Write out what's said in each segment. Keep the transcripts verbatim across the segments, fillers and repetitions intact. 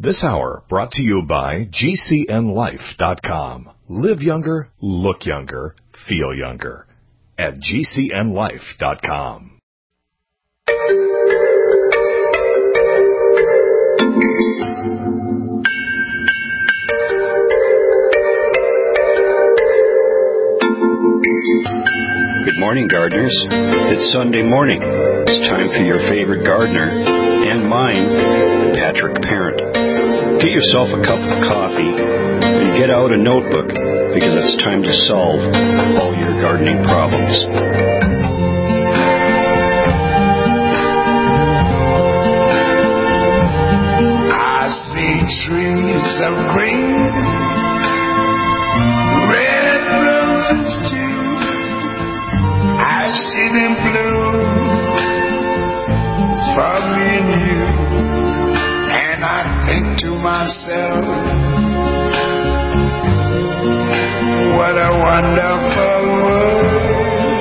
This hour brought to you by G C N life dot com. Live younger, look younger, feel younger at G C N life dot com. Good morning, gardeners. It's Sunday morning. It's time for your favorite gardener and mine, Patrick Parent. Get yourself a cup of coffee and get out a notebook because it's time to solve all your gardening problems. I see trees of green, red roses too. I see them bloom for me and you, and I think to myself, what a wonderful world.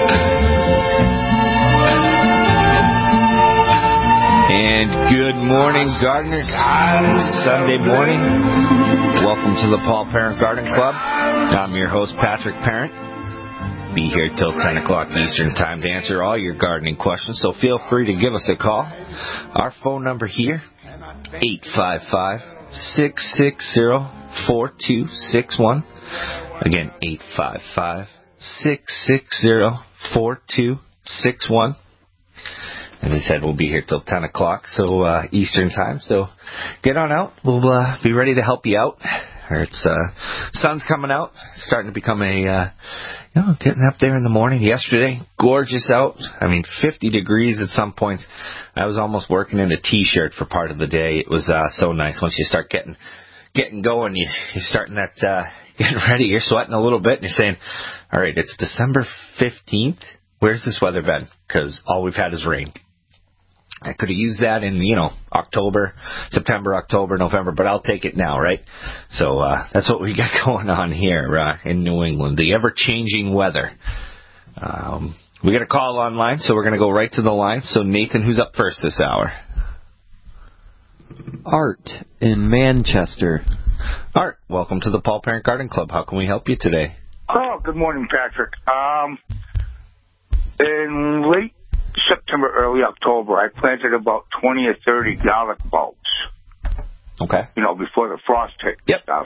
And good morning, gardeners. It's Sunday morning. Welcome to the Paul Parent Garden Club. I'm your host, Patrick Parent. Be here till ten o'clock Eastern Time to answer all your gardening questions, so feel free to give us a call. Our phone number here, eight five five, six six zero, four two six one. Again, eight five five, six six zero, four two six one. As I said, we'll be here till ten o'clock so uh, Eastern Time, so get on out. We'll uh, be ready to help you out. It's uh, sun's coming out, starting to become a, uh, you know, getting up there in the morning. Yesterday, gorgeous out. I mean, fifty degrees at some points. I was almost working in a t-shirt for part of the day. It was uh, so nice. Once you start getting getting going, you, you're starting that, uh, getting ready. You're sweating a little bit, and you're saying, all right, it's December fifteenth. Where's this weather been? Because all we've had is rain. I could have used that in, you know, October, September, October, November, but I'll take it now, right? So uh, that's what we got going on here uh, in New England, the ever-changing weather. Um, we got a call online, so we're going to go right to the line. So, Nathan, who's up first this hour? Art in Manchester. Art, welcome to the Paul Parent Garden Club. How can we help you today? Oh, good morning, Patrick. Um, in late September, early October, I planted about twenty or thirty garlic bulbs. Okay. You know, before the frost hit yep. stuff.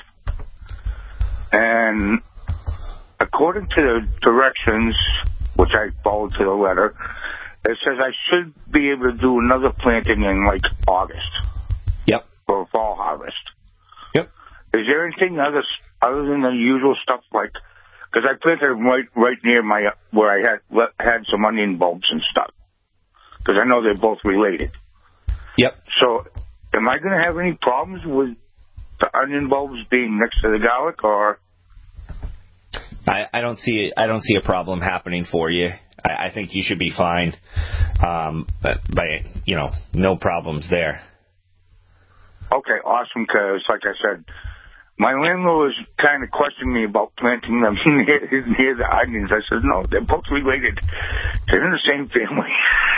And according to the directions, which I followed to the letter, it says I should be able to do another planting in, like, August. Yep. For a fall harvest. Yep. Is there anything other, other than the usual stuff, like, because I planted right right near my where I had had some onion bulbs and stuff. Because I know they're both related. Yep. So, am I going to have any problems with the onion bulbs being next to the garlic, or? I, I don't see I don't see a problem happening for you. I, I think you should be fine. Um, but by you know, no problems there. Okay, awesome. Because, like I said, my landlord was kind of questioning me about planting them near, near the onions. I said, no, they're both related. They're in the same family.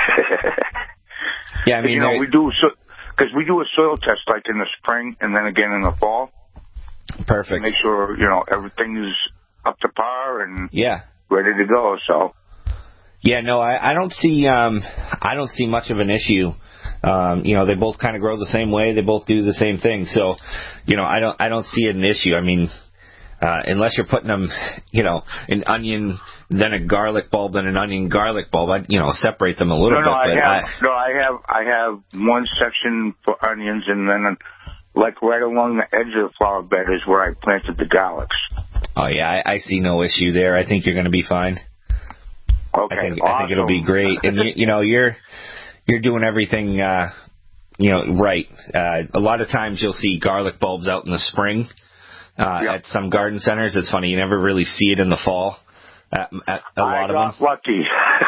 Yeah, I mean, you know, we do because so, we do a soil test like in the spring and then again in the fall. Perfect. Make sure you know everything's up to par and yeah, ready to go. So. Yeah, no, I, I don't see um, I don't see much of an issue. Um, you know, they both kind of grow the same way. They both do the same thing. So, you know, I don't I don't see an issue. I mean, uh, unless you're putting them, you know, an onion, then a garlic bulb, then an onion garlic bulb. I'd, you know, separate them a little no, bit. No, I but have, I, no, I have I have one section for onions, and then like right along the edge of the flower bed is where I planted the garlics. Oh yeah, I, I see no issue there. I think you're going to be fine. Okay, I think, awesome. I think it'll be great. And you, you know, you're you're doing everything, uh, you know, right. Uh, a lot of times you'll see garlic bulbs out in the spring uh, yep. at some garden centers. It's funny, you never really see it in the fall. At, at a I lot of got them. lucky.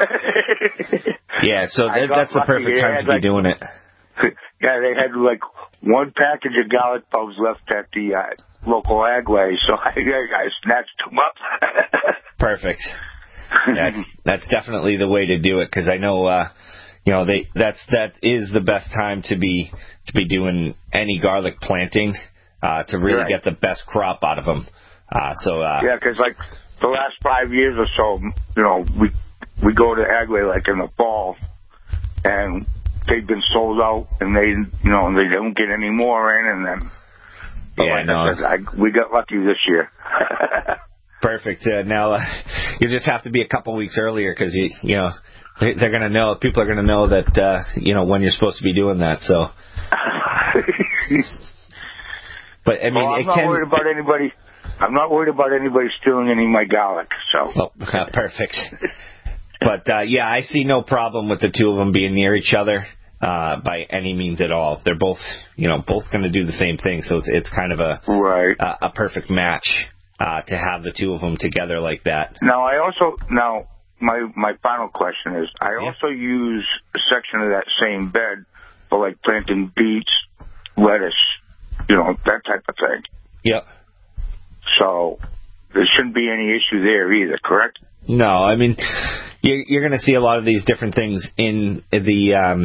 Yeah, so that, that's the perfect time to be like, doing it. Yeah, they had like one package of garlic bulbs left at the uh, local Agway, so I, I snatched them up. Perfect. That's that's definitely the way to do it, because I know, uh, you know, they that's that is the best time to be to be doing any garlic planting uh, to really right. get the best crop out of them. Uh, so uh, yeah, because like the last five years or so, you know, we we go to Agway like in the fall, and they've been sold out, and they you know they don't get any more in, and then but yeah, like no, I said, I, we got lucky this year. Perfect. Uh, now uh, you just have to be a couple weeks earlier because you you know they, they're going to know people are going to know that uh, you know when you're supposed to be doing that. So, but I mean, well, I'm it not can... worried about anybody. I'm not worried about anybody stealing any of my garlic. So, oh, uh, perfect. But uh, yeah, I see no problem with the two of them being near each other uh, by any means at all. They're both you know both going to do the same thing, so it's it's kind of a right. a, a perfect match. Uh, to have the two of them together like that. Now, I also, now, my my final question is, I yeah. also use a section of that same bed for, like, planting beets, lettuce, you know, that type of thing. Yep. So, there shouldn't be any issue there either, correct? No, I mean, you're, you're going to see a lot of these different things in the... Um,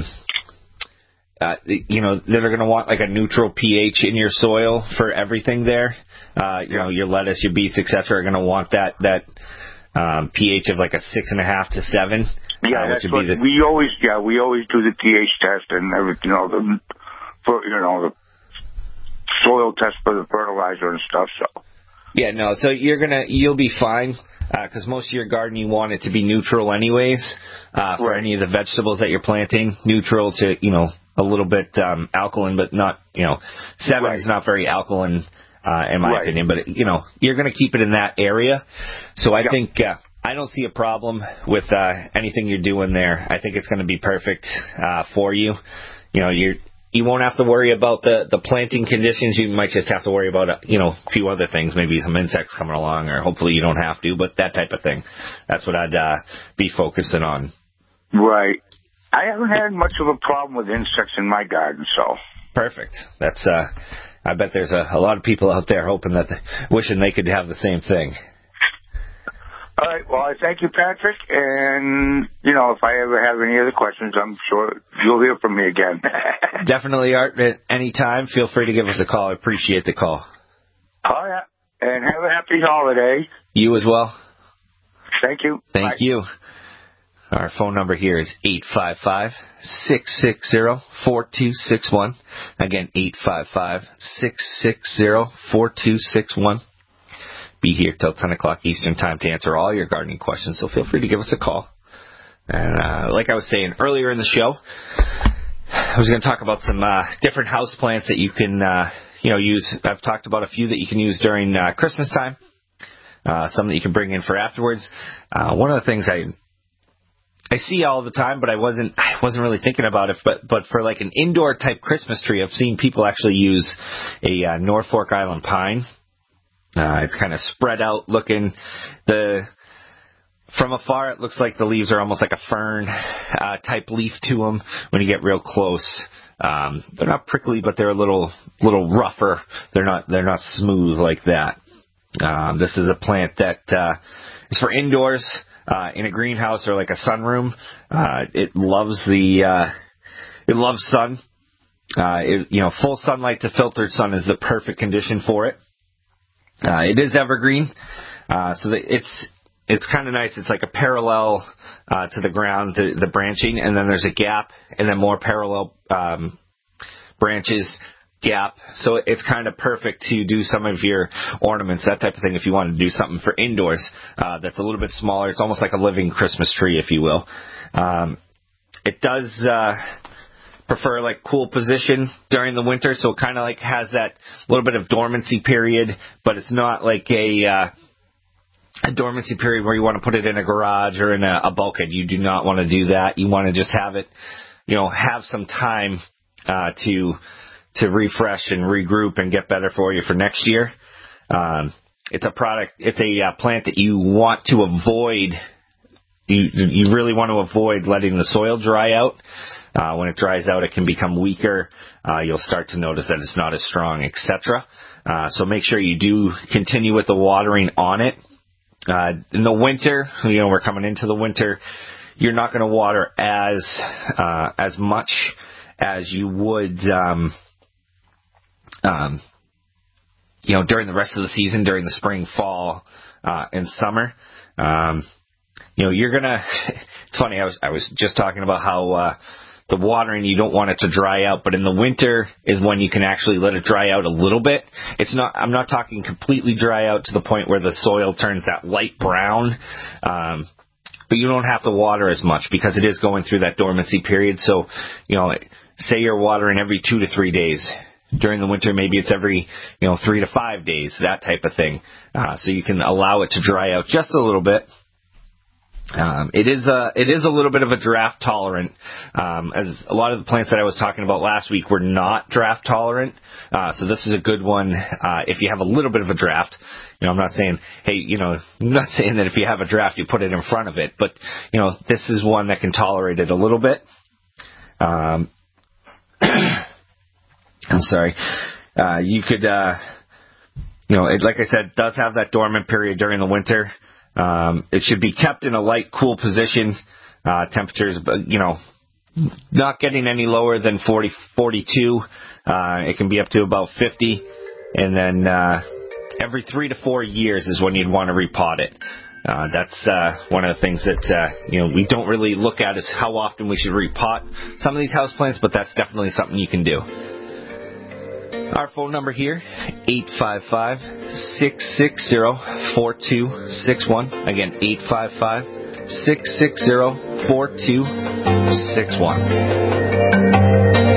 Uh, you know, they're going to want like a neutral pH in your soil for everything there. Uh, you yeah. know, your lettuce, your beets, et cetera, are going to want that that um, pH of like a six and a half to seven. Yeah, uh, that's which what would be the, we always. Yeah, we always do the pH test and everything. You know, the for you know the soil test for the fertilizer and stuff. So. Yeah, no. So you're gonna you'll be fine. Because uh, most of your garden, you want it to be neutral anyways uh, for right. any of the vegetables that you're planting. Neutral to, you know, a little bit um, alkaline, but not, you know, seven right. is not very alkaline uh, in my right. opinion. But, you know, you're going to keep it in that area. So I yep. think uh, I don't see a problem with uh, anything you're doing there. I think it's going to be perfect uh, for you. You know, you're. You won't have to worry about the, the planting conditions. You might just have to worry about, you know, a few other things, maybe some insects coming along, or hopefully you don't have to, but that type of thing. That's what I'd uh, be focusing on. Right. I haven't had much of a problem with insects in my garden, so. Perfect. That's, uh, I bet there's a, a lot of people out there hoping that, the, wishing they could have the same thing. All right. Well, I thank you, Patrick. And, you know, if I ever have any other questions, I'm sure you'll hear from me again. Definitely, Art. At any time, feel free to give us a call. I appreciate the call. All right. And have a happy holiday. You as well. Thank you. Thank Bye. you. Our phone number here is eight five five, six six zero, four two six one. Again, eight five five, six six zero, four two six one. Be here till ten o'clock Eastern Time to answer all your gardening questions, so feel free to give us a call. And uh, like I was saying earlier in the show, I was going to talk about some uh, different house plants that you can uh, you know, use. I've talked about a few that you can use during uh, Christmas time, uh, some that you can bring in for afterwards. Uh, one of the things I I see all the time, but I wasn't I wasn't really thinking about it. But but for like an indoor type Christmas tree, I've seen people actually use a uh, Norfolk Island pine. Uh, it's kind of spread out looking. The from afar, it looks like the leaves are almost like a fern uh, type leaf to them. When you get real close, um, they're not prickly, but they're a little little rougher. They're not they're not smooth like that. Um, this is a plant that uh, is for indoors uh, in a greenhouse or like a sunroom. Uh, it loves the uh, it loves sun. Uh, it, you know, full sunlight to filtered sun is the perfect condition for it. Uh, it is evergreen, uh, so that it's it's kind of nice. It's like a parallel uh, to the ground, the, the branching, and then there's a gap, and then more parallel um, branches, gap. So it's kind of perfect to do some of your ornaments, that type of thing, if you want to do something for indoors uh, that's a little bit smaller. It's almost like a living Christmas tree, if you will. Um, it does... Uh, prefer like cool position during the winter, so it kind of like has that little bit of dormancy period, but it's not like a uh, a dormancy period where you want to put it in a garage or in a, a bulkhead. You do not want to do that. You want to just have it, you know, have some time uh, to to refresh and regroup and get better for you for next year. Um, it's a product. It's a uh, plant that you want to avoid. You you really want to avoid letting the soil dry out. Uh, when it dries out, it can become weaker. Uh, you'll start to notice that it's not as strong, et cetera. Uh, so make sure you do continue with the watering on it. Uh, in the winter, you know, we're coming into the winter. you're not going to water as uh, as much as you would, um, um, you know, during the rest of the season, during the spring, fall, uh, and summer. Um, you know, you're gonna. It's funny. I was I was just talking about how uh, the watering, you don't want it to dry out, but in the winter is when you can actually let it dry out a little bit. It's not. I'm not talking completely dry out to the point where the soil turns that light brown. Um, But you don't have to water as much because it is going through that dormancy period. So, you know, say you're watering every two to three days. During the winter, maybe it's every, you know, three to five days, that type of thing. Uh, so you can allow it to dry out just a little bit. Um, it is a it is a little bit of a drought tolerant, um, as a lot of the plants that I was talking about last week were not drought tolerant. Uh, so this is a good one uh, if you have a little bit of a drought. You know, I'm not saying, hey, you know, I'm not saying that if you have a drought you put it in front of it, but you know, this is one that can tolerate it a little bit. Um, I'm sorry. Uh, you could, uh, you know, it, like I said, does have that dormant period during the winter. Um, it should be kept in a light, cool position. Uh, temperatures, you know, not getting any lower than forty, forty-two. Uh, it can be up to about fifty. And then uh, every three to four years is when you'd want to repot it. Uh, that's uh, one of the things that, uh, you know, we don't really look at is how often we should repot some of these houseplants, but that's definitely something you can do. Our phone number here, eight five five, six six zero, four two six one. Again, eight five five, six six zero, four two six one.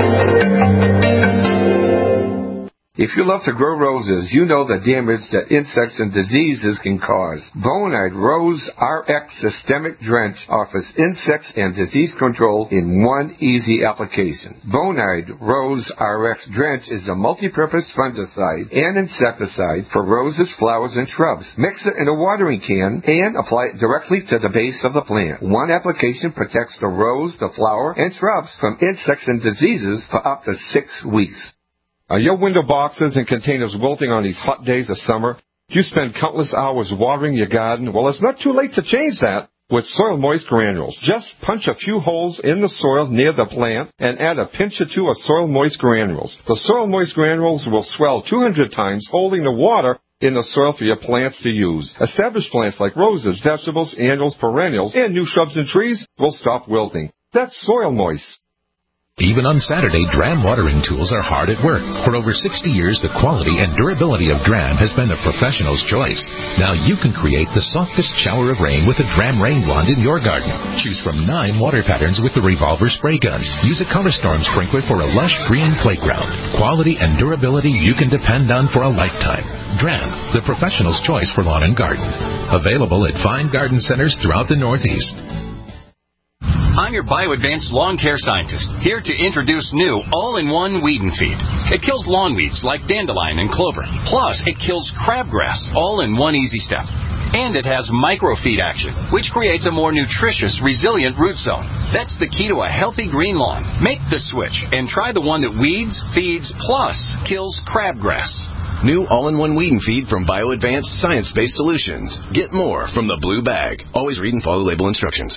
If you love to grow roses, you know the damage that insects and diseases can cause. Bonide Rose R X Systemic Drench offers insects and disease control in one easy application. Bonide Rose R X Drench is a multi-purpose fungicide and insecticide for roses, flowers, and shrubs. Mix it in a watering can and apply it directly to the base of the plant. One application protects the rose, the flower, and shrubs from insects and diseases for up to six weeks. Are your window boxes and containers wilting on these hot days of summer? Do you spend countless hours watering your garden? Well, it's not too late to change that with Soil Moist Granules. Just punch a few holes in the soil near the plant and add a pinch or two of Soil Moist Granules. The Soil Moist Granules will swell two hundred times, holding the water in the soil for your plants to use. Established plants like roses, vegetables, annuals, perennials, and new shrubs and trees will stop wilting. That's Soil Moist. Even on Saturday, Dram watering tools are hard at work. For over sixty years, the quality and durability of Dram has been the professional's choice. Now you can create the softest shower of rain with a Dram rain wand in your garden. Choose from nine water patterns with the revolver spray gun. Use a Color Storm sprinkler for a lush green playground. Quality and durability you can depend on for a lifetime. Dram, the professional's choice for lawn and garden. Available at fine garden centers throughout the Northeast. I'm your BioAdvanced lawn care scientist, here to introduce new all-in-one weed and feed. It kills lawn weeds like dandelion and clover. Plus, it kills crabgrass, all in one easy step. And it has microfeed action, which creates a more nutritious, resilient root zone. That's the key to a healthy green lawn. Make the switch and try the one that weeds, feeds, plus kills crabgrass. New all-in-one weed and feed from BioAdvanced Science-Based Solutions. Get more from the blue bag. Always read and follow label instructions.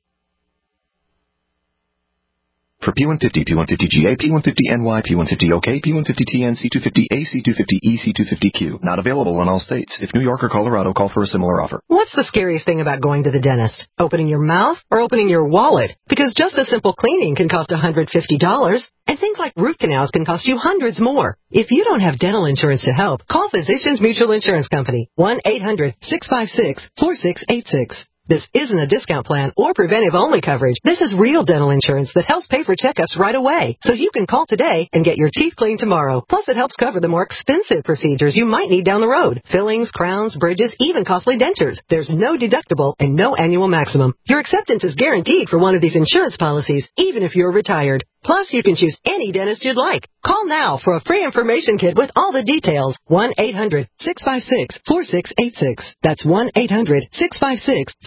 For P one fifty, P one fifty G A, P one fifty N Y, P one fifty O K, P one fifty T N, C two fifty A, C two fifty E, C two fifty Q. Not available in all states. If New York or Colorado, call for a similar offer. What's the scariest thing about going to the dentist? Opening your mouth or opening your wallet? Because just a simple cleaning can cost one hundred fifty dollars, and things like root canals can cost you hundreds more. If you don't have dental insurance to help, call Physicians Mutual Insurance Company, one eight hundred, six five six, four six eight six. This isn't a discount plan or preventive-only coverage. This is real dental insurance that helps pay for checkups right away. So you can call today and get your teeth cleaned tomorrow. Plus, it helps cover the more expensive procedures you might need down the road. Fillings, crowns, bridges, even costly dentures. There's no deductible and no annual maximum. Your acceptance is guaranteed for one of these insurance policies, even if you're retired. Plus, you can choose any dentist you'd like. Call now for a free information kit with all the details. one eight hundred, six five six, four six eight six. That's one eight hundred, six five six, four six eight six.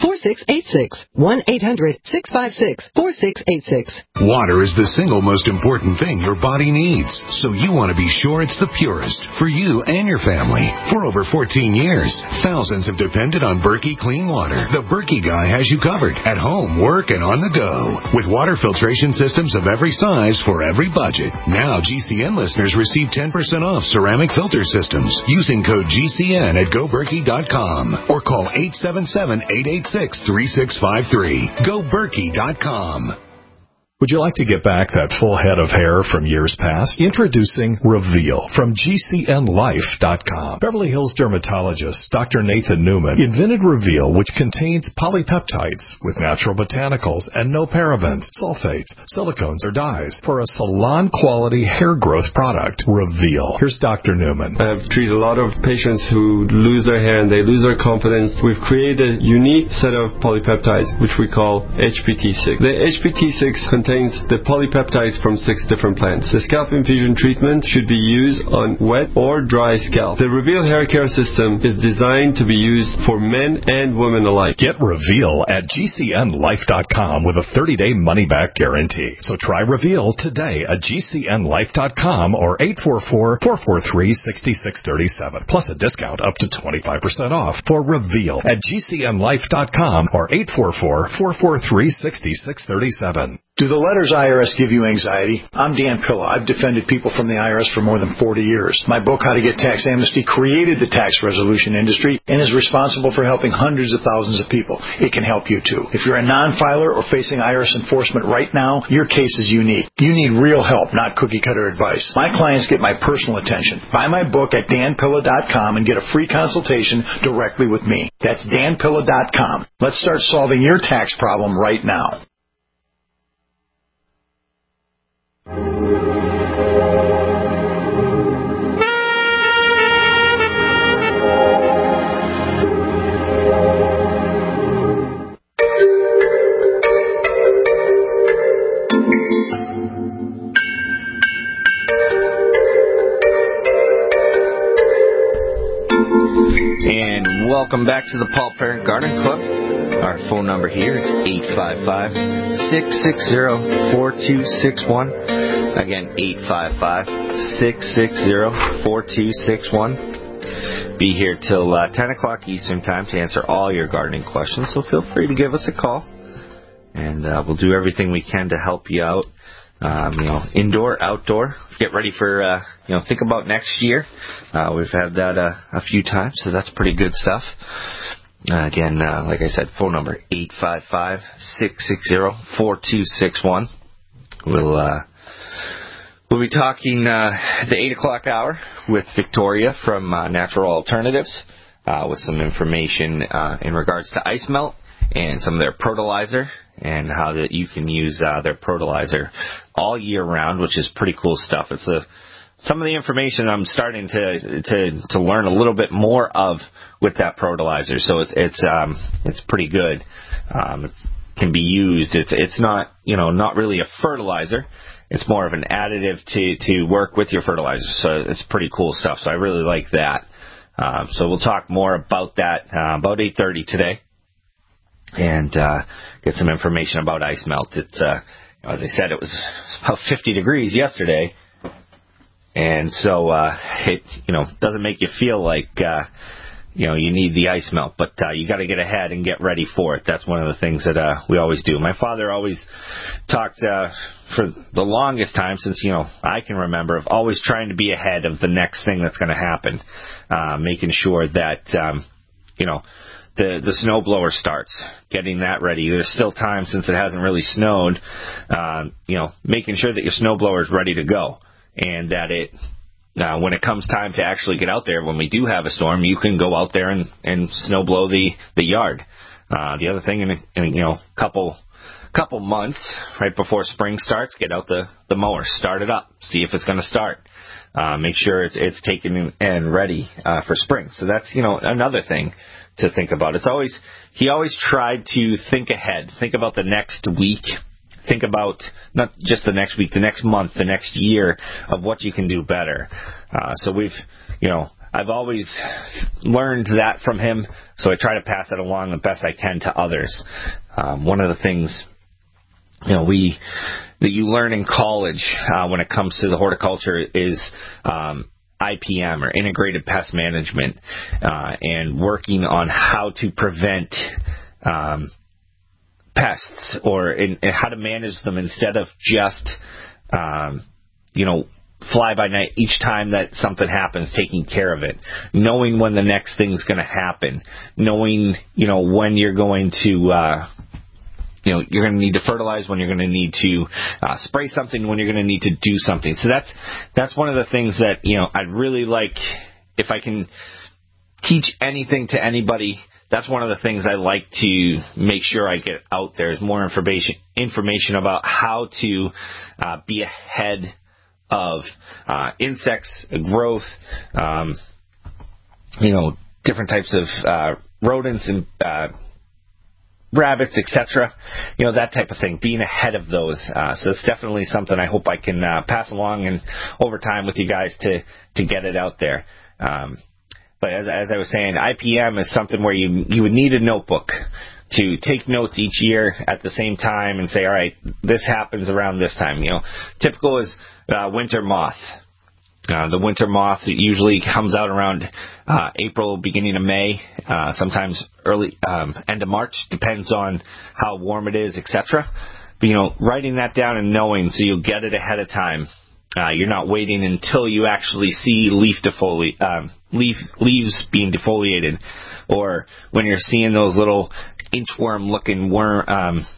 four six eight six. one eight hundred six five six four six eight six. Water is the single most important thing your body needs, so you want to be sure it's the purest for you and your family. For over fourteen years, thousands have depended on Berkey Clean Water. The Berkey guy has you covered at home, work, and on the go. With water filtration systems of every size for every budget. Now G C N listeners receive ten percent off ceramic filter systems using code G C N at go berkey dot com or call eight seven seven, eight eight six, three six five three. go berkey dot com. Would you like to get back that full head of hair from years past? Introducing Reveal from G C N life dot com. Beverly Hills dermatologist Doctor Nathan Newman invented Reveal, which contains polypeptides with natural botanicals and no parabens, sulfates, silicones, or dyes for a salon-quality hair growth product. Reveal. Here's Doctor Newman. I've treated a lot of patients who lose their hair and they lose their confidence. We've created a unique set of polypeptides, which we call H P T six. The H P T six contains contains the polypeptides from six different plants. The scalp infusion treatment should be used on wet or dry scalp. The Reveal hair care system is designed to be used for men and women alike. Get Reveal at G C N life dot com with a thirty-day money-back guarantee. So try Reveal today at G C N life dot com or eight four four, four four three, six six three seven. Plus a discount up to twenty-five percent off for Reveal at G C N life dot com or eight four four, four four three, six six three seven. Do the letters I R S give you anxiety? I'm Dan Pilla. I've defended people from the I R S for more than forty years. My book, How to Get Tax Amnesty, created the tax resolution industry and is responsible for helping hundreds of thousands of people. It can help you too. If you're a non-filer or facing I R S enforcement right now, your case is unique. You need real help, not cookie-cutter advice. My clients get my personal attention. Buy my book at dan pilla dot com and get a free consultation directly with me. That's dan pilla dot com. Let's start solving your tax problem right now. And welcome back to the Paul Parent Garden Club. Our phone number here is eight five five, six six zero, four two six one. Again, eight five five, six six zero, four two six one. Be here till uh, ten o'clock Eastern Time to answer all your gardening questions, so feel free to give us a call. And uh, we'll do everything we can to help you out. Um, you know, indoor, outdoor. Get ready for, uh, you know, think about next year. Uh, we've had that uh, a few times, so that's pretty good stuff. Uh, again, uh, like I said, phone number eight five five, six six zero, four two six one. We'll uh, we'll be talking uh, the eight o'clock hour with Victoria from uh, Natural Alternatives uh, with some information uh, in regards to ice melt and some of their Protolizer and how that you can use uh, their Protolizer all year round, which is pretty cool stuff. It's a some of the information I'm starting to to to learn a little bit more of with that Protolizer. So it's it's um it's pretty good. Um, it can be used. It's it's not you know not really a fertilizer. It's more of an additive to to work with your fertilizer. So it's pretty cool stuff. So I really like that. Um, so we'll talk more about that uh, about eight thirty today, and uh, get some information about ice melt. It's uh, as I said, it was about fifty degrees yesterday. And so uh, it, you know, doesn't make you feel like, uh, you know, you need the ice melt. But uh, you got to get ahead and get ready for it. That's one of the things that uh, we always do. My father always talked uh, for the longest time since, you know, I can remember, of always trying to be ahead of the next thing that's going to happen, uh, making sure that, um, you know, the the snowblower starts, getting that ready. There's still time since it hasn't really snowed, uh, you know, making sure that your snowblower is ready to go. And that it, uh, when it comes time to actually get out there, when we do have a storm, you can go out there and, and snow blow the, the yard. Uh, the other thing, in, in you know, couple couple months right before spring starts, get out the, the mower, start it up, see if it's going to start. Uh, make sure it's it's taken and ready uh, for spring. So that's, you know, another thing to think about. It's always he always tried to think ahead, think about the next week. Think about not just the next week, the next month, the next year of what you can do better. Uh, so we've, you know, I've always learned that from him, so I try to pass that along the best I can to others. Um, one of the things, you know, we that you learn in college uh, when it comes to the horticulture is um, I P M, or integrated pest management, uh, and working on how to prevent um, pests, or in, in how to manage them instead of just, um, you know, fly by night each time that something happens, taking care of it, knowing when the next thing's going to happen, knowing, you know, when you're going to, uh, you know, you're going to need to fertilize, when you're going to need to uh, spray something, when you're going to need to do something. So that's that's one of the things that, you know, I'd really like, if I can teach anything to anybody, that's one of the things I like to make sure I get out there, is more information information about how to uh, be ahead of uh, insects, growth, um, you know, different types of uh, rodents and uh, rabbits, et cetera. You know, that type of thing, being ahead of those. Uh, so it's definitely something I hope I can uh, pass along and over time with you guys to, to get it out there. Um, but as, as I was saying, I P M is something where you you would need a notebook to take notes each year at the same time and say, all right, this happens around this time. You know, typical is uh, winter moth. Uh, the winter moth usually comes out around uh, April, beginning of May, uh, sometimes early um, end of March, depends on how warm it is, et cetera. But, you know, writing that down and knowing, so you'll get it ahead of time. Uh, you're not waiting until you actually see leaf defoli- um, leaf leaves being defoliated, or when you're seeing those little inchworm-looking worm, um,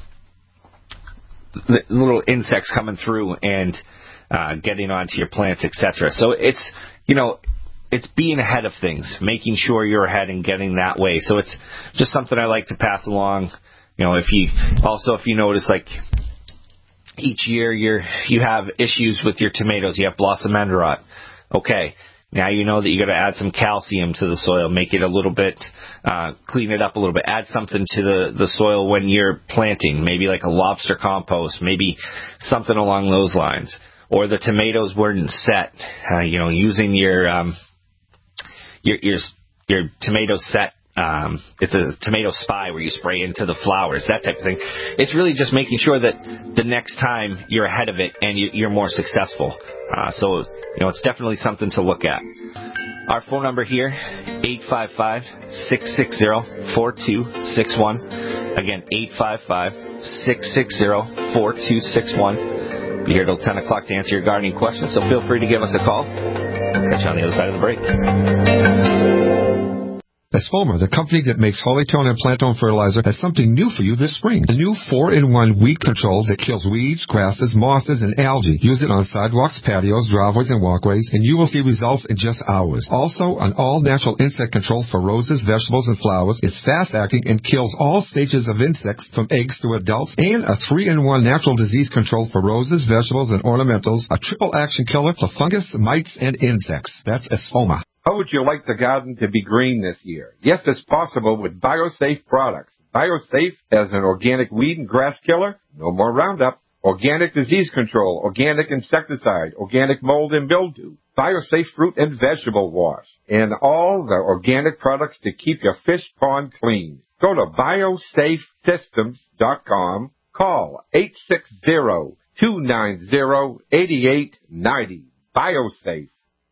little insects coming through and uh, getting onto your plants, et cetera. So it's, you know, it's being ahead of things, making sure you're ahead and getting that way. So it's just something I like to pass along. You know, if you also if you notice, like, each year you're you have issues with your tomatoes, you have blossom end rot. Okay. Now you know that you got to add some calcium to the soil, make it a little bit, uh, clean it up a little bit, add something to the, the soil when you're planting, maybe like a lobster compost, maybe something along those lines. Or the tomatoes weren't set, uh, you know, using your, um, your, your, your tomato set. Um, it's a tomato spy where you spray into the flowers, that type of thing. It's really just making sure that the next time you're ahead of it and you, you're more successful. Uh, so, you know, it's definitely something to look at. Our phone number here, eight five five, six six zero, four two six one. Again, eight five five, six six zero, four two six one. Be here till ten o'clock to answer your gardening questions, so feel free to give us a call. Catch you on the other side of the break. Espoma, the company that makes Holytone and Plantone fertilizer, has something new for you this spring. A new four in one weed control that kills weeds, grasses, mosses, and algae. Use it on sidewalks, patios, driveways, and walkways, and you will see results in just hours. Also, an all-natural insect control for roses, vegetables, and flowers. It's fast-acting and kills all stages of insects from eggs to adults, and a three in one natural disease control for roses, vegetables, and ornamentals. A triple-action killer for fungus, mites, and insects. That's Espoma. How would you like the garden to be green this year? Yes, it's possible with BioSafe products. BioSafe as an organic weed and grass killer, no more Roundup. Organic disease control, organic insecticide, organic mold and mildew. BioSafe fruit and vegetable wash. And all the organic products to keep your fish pond clean. Go to biosafe systems dot com. Call eight six zero, two nine zero, eight eight nine zero. BioSafe.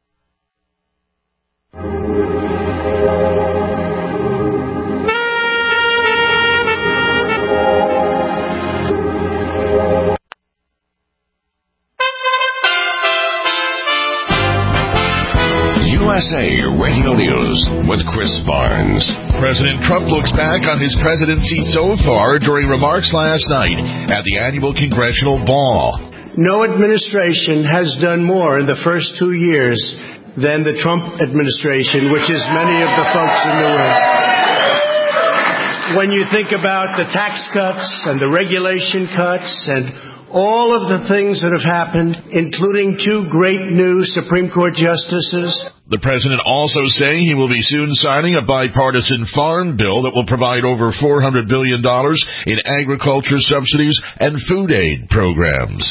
U S A Radio News with Chris Barnes. President Trump looks back on his presidency so far during remarks last night at the annual congressional ball. No administration has done more in the first two years than the Trump administration, which is many of the folks in the room. When you think about the tax cuts and the regulation cuts and all of the things that have happened, including two great new Supreme Court justices. The president also saying he will be soon signing a bipartisan farm bill that will provide over four hundred billion dollars in agriculture subsidies and food aid programs.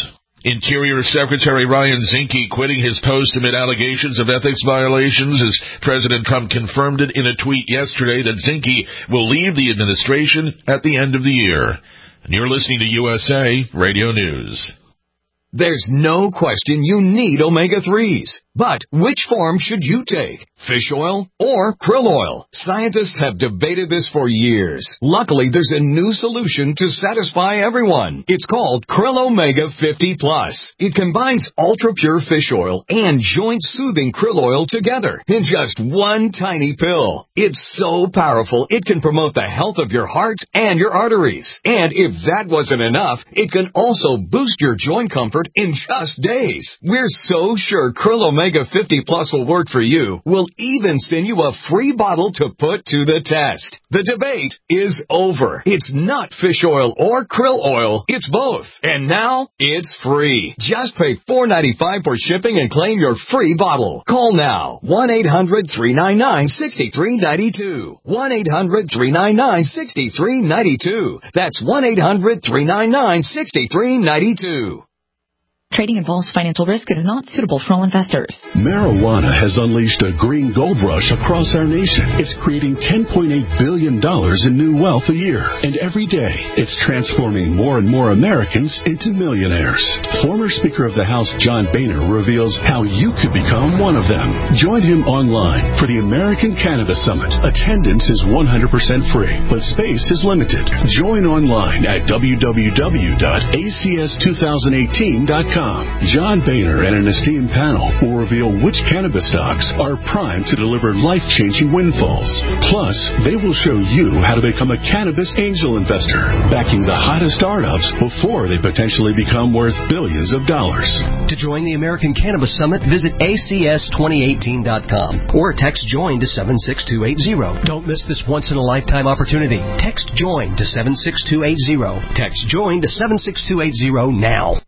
Interior Secretary Ryan Zinke quitting his post amid allegations of ethics violations as President Trump confirmed it in a tweet yesterday that Zinke will leave the administration at the end of the year. And you're listening to U S A Radio News. There's no question you need omega threes. But which form should you take? Fish oil or krill oil? Scientists have debated this for years. Luckily, there's a new solution to satisfy everyone. It's called Krill Omega fifty plus. It combines ultra-pure fish oil and joint-soothing krill oil together in just one tiny pill. It's so powerful, it can promote the health of your heart and your arteries. And if that wasn't enough, it can also boost your joint comfort in just days. We're so sure Krill Omega fifty plus will work for you. We'll even send you a free bottle to put to the test. The debate is over. It's not fish oil or krill oil. It's both. And now it's free. Just pay four dollars and ninety-five cents for shipping and claim your free bottle. Call now. one eight hundred three nine nine six three nine two. one eight hundred three nine nine six three nine two. That's one eight hundred three nine nine six three nine two. Trading involves financial risk and is not suitable for all investors. Marijuana has unleashed a green gold rush across our nation. It's creating ten point eight billion dollars in new wealth a year. And every day, it's transforming more and more Americans into millionaires. Former Speaker of the House John Boehner reveals how you could become one of them. Join him online for the American Cannabis Summit. Attendance is one hundred percent free, but space is limited. Join online at w w w dot a c s two thousand eighteen dot com. John Boehner and an esteemed panel will reveal which cannabis stocks are primed to deliver life-changing windfalls. Plus, they will show you how to become a cannabis angel investor, backing the hottest startups before they potentially become worth billions of dollars. To join the American Cannabis Summit, visit a c s twenty eighteen dot com or text JOIN to seven six two eight zero. Don't miss this once-in-a-lifetime opportunity. Text JOIN to seven six two eight zero. Text JOIN to seven six two eight zero now.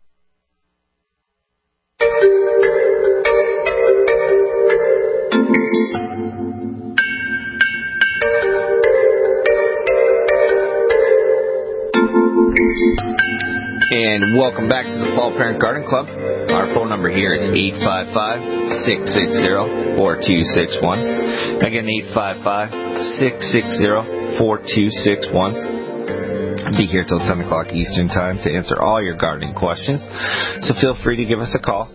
And welcome back to the Paul Parent Garden Club. Our phone number here is eight five five, six six zero, four two six one. Again, eight five five, six six zero, four two six one. I'll be here till ten o'clock Eastern Time to answer all your gardening questions. So feel free to give us a call,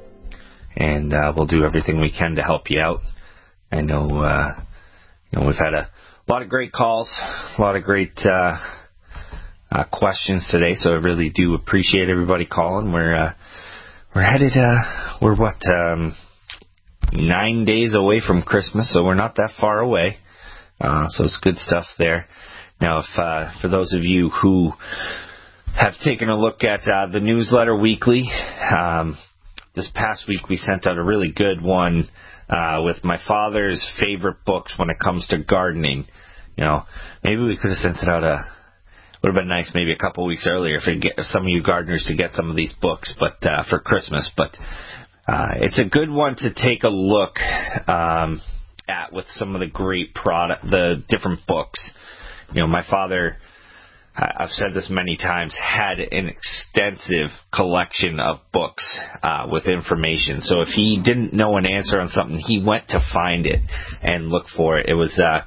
and uh, we'll do everything we can to help you out. I know, uh, you know we've had a lot of great calls, a lot of great uh, uh, questions today. So I really do appreciate everybody calling. We're uh, we're headed, uh, we're what um, nine days away from Christmas, so we're not that far away. Uh, so it's good stuff there. Now, if uh, for those of you who have taken a look at uh, the newsletter weekly, um, this past week we sent out a really good one uh, with my father's favorite books when it comes to gardening. You know, maybe we could have sent it out a would have been nice maybe a couple of weeks earlier for get some of you gardeners to get some of these books, but uh, for Christmas. But uh, it's a good one to take a look um, at with some of the great product, the different books. You know, my father, I've said this many times, had an extensive collection of books uh, with information. So if he didn't know an answer on something, he went to find it and look for it. It was uh,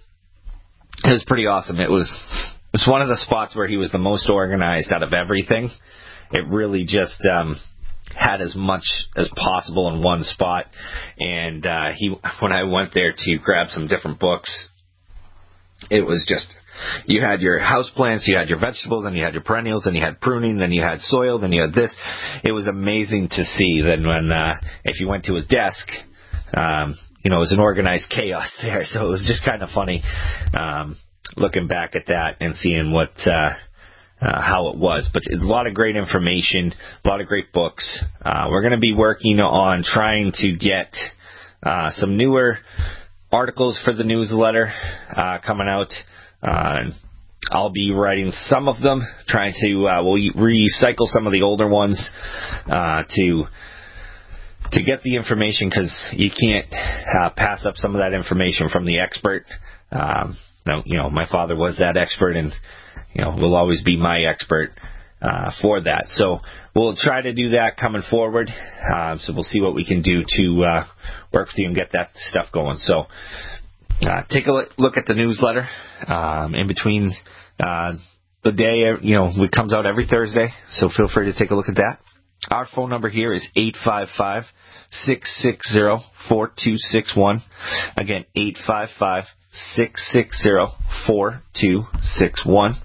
it was pretty awesome. It was it was one of the spots where he was the most organized out of everything. It really just um, had as much as possible in one spot. And uh, he, when I went there to grab some different books, it was just, you had your houseplants, you had your vegetables, then you had your perennials, then you had pruning, then you had soil, then you had this. It was amazing to see. Then when, uh, if you went to his desk, um, you know, it was an organized chaos there. So it was just kind of funny, um, looking back at that and seeing what, uh, uh, how it was. But a lot of great information, a lot of great books. Uh, we're going to be working on trying to get, uh, some newer articles for the newsletter uh, coming out. Uh, I'll be writing some of them, trying to uh, we'll recycle some of the older ones uh, to to get the information, because you can't uh, pass up some of that information from the expert. Um, now, you know, my father was that expert, and you know will always be my expert. uh, for that. So we'll try to do that coming forward. Uh, so we'll see what we can do to uh, work with you and get that stuff going. So uh, take a look at the newsletter um, in between uh, the day. You know, it comes out every Thursday, so feel free to take a look at that. Our phone number here is eight five five, six six zero, four two six one. Again, eight five five, six six zero, four two six one.